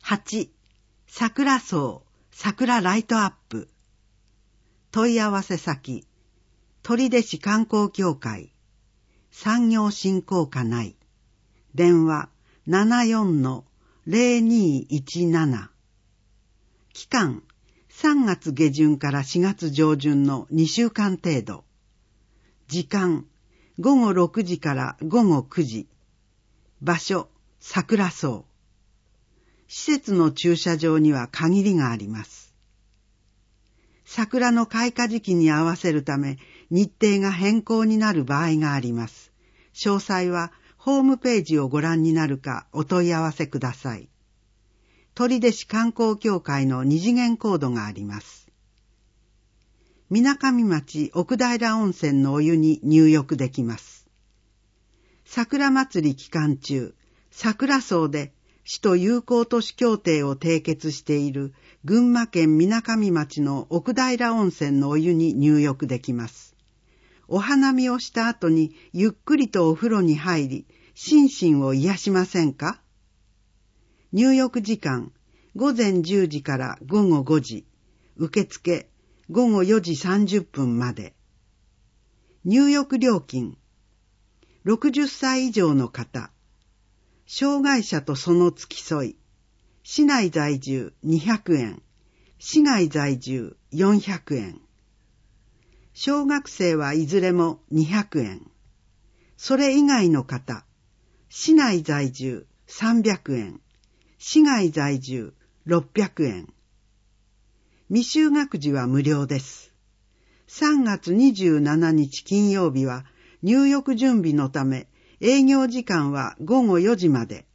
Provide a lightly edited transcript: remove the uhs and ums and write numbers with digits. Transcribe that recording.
8、桜荘、桜ライトアップ。問い合わせ先、取手市観光協会、産業振興課内。電話 74-0217。期間、3月下旬から4月上旬の2週間程度。時間、午後6時から午後9時。場所、桜荘。施設の駐車場には限りがあります。桜の開花時期に合わせるため、日程が変更になる場合があります。詳細はホームページをご覧になるかお問い合わせください。取手市観光協会の二次元コードがあります。水上町奥平温泉のお湯に入浴できます。桜祭り期間中、桜荘で市と友好都市協定を締結している群馬県水上町の奥平温泉のお湯に入浴できます。お花見をした後にゆっくりとお風呂に入り、心身を癒しませんか？入浴時間、午前10時から午後5時、受付、午後4時30分まで。入浴料金、60歳以上の方、障害者とその付き添い、市内在住200円、市外在住400円。小学生はいずれも200円。それ以外の方、市内在住300円、市外在住600円。未就学児は無料です。3月27日金曜日は入浴準備のため営業時間は午後4時まで。